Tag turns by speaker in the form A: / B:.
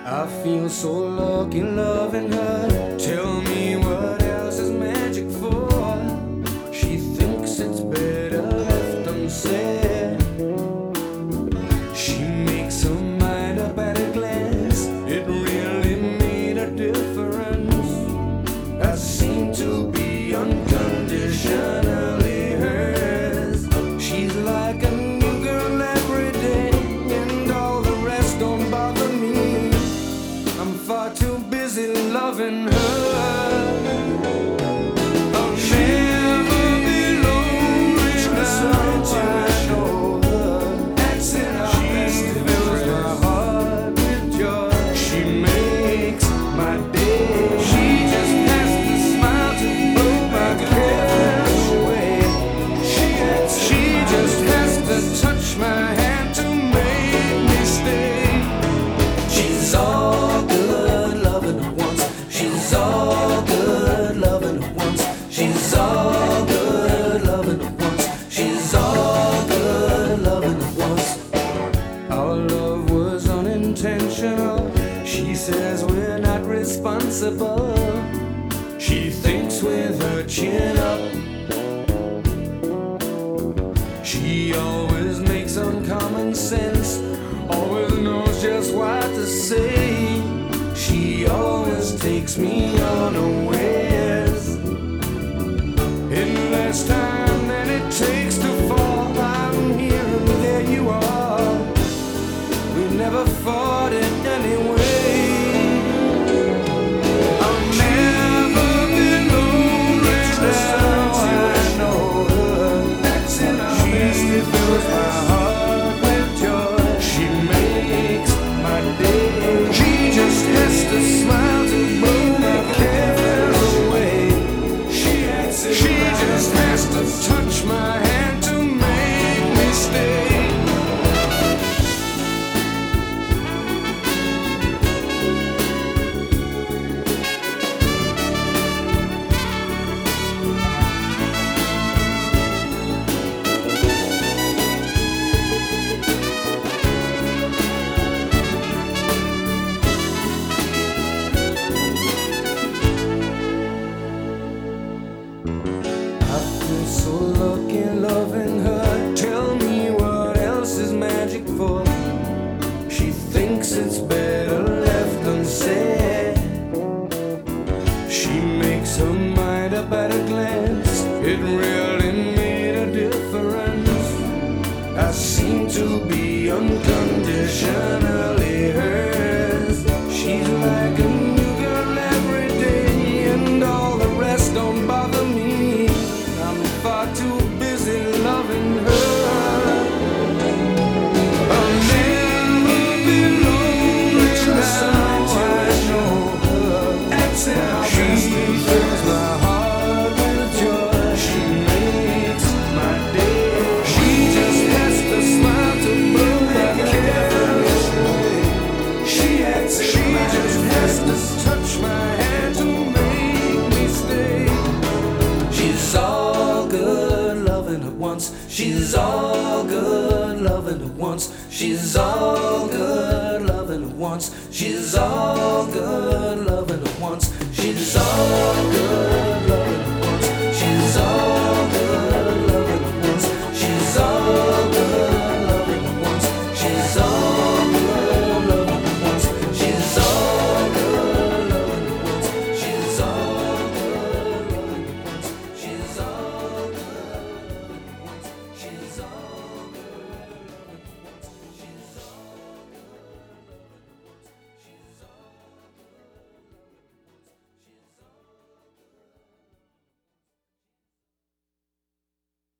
A: I feel so lucky loving her. Tell me what else is magic for? She thinks it's better left unsaid. She makes her mind up at a glance. It really made a difference. I seem to be unconditionally hers. She's like a new girl every day, and all the rest don't bother me. I'm far too busy loving her. I'll never be lonely now. I know her. That's it. She fills my heart with joy. She makes my day. She just has to smile to blow my cares away. She just has to touch my hand to make me stay. She's all good loving at once. She's all good loving at once. She's all good loving at once. She's all good loving at once. Our love was unintentional. She says we're not responsible. She thinks with her chin up. She always makes uncommon sense. Always knows just what to say. She always takes me unawares. In less time than it takes to fall, I'm here and there you are. We never fought it anyway. I'll never be lonely now. I know her. She fills my heart with joy. She makes my day. She just has to smile to blow my cares away. She just has to touch my hand to make me stay. I feel so lucky loving her. Tell me what else is magic for? She thinks it's better left unsaid. She makes her mind up at a glance. It really made a difference. I seem to be unconditionally hers. She's like a new girl every day, and all the rest don't bother me. I'm far too busy loving her. I'll never be lonely now. I know her. She fills my heart with joy. She makes my day. She just has to smile to blow my cares away. She just has to touch my hand to make me stay. She's all good loving at once. She's all good loving at once. She's all good loving at once. She's all good loving at once. She's all good.